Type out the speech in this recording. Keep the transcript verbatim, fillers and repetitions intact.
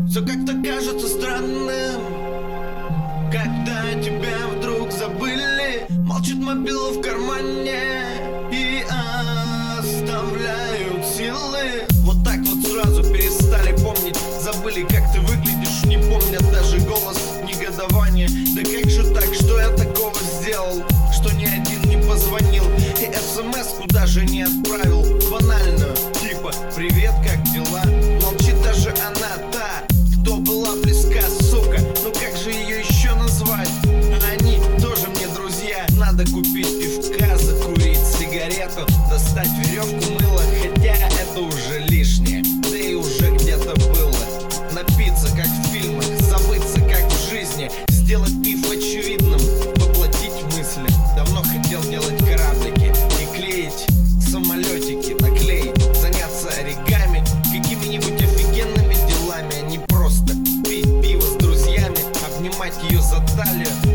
Все как-то кажется странным, когда тебя вдруг забыли. Молчит мобила в кармане и оставляют силы. Вот так вот сразу перестали помнить. Забыли, как ты выглядишь, не помнят даже голос негодования. Да как же так, что я такого сделал, что ни один не позвонил и смс-ку даже не отправил банальную, типа «Привет, как дела?» Молчит даже она, та, кто была близка, сука. Ну как же ее еще назвать? Они тоже мне друзья. Надо купить пивка, закурить сигарету, достать веревку, мыло, хотя это уже лишнее, да и уже где-то было. Напиться, как в фильмах, забыться, как в жизни, сделать миф очевидным, воплотить мысли. Давно хотел делать кораблики и клеить самолетики, наклеить, заняться оригами, какими-нибудь офигенными делами, а не просто пить пиво с друзьями, обнимать ее за талию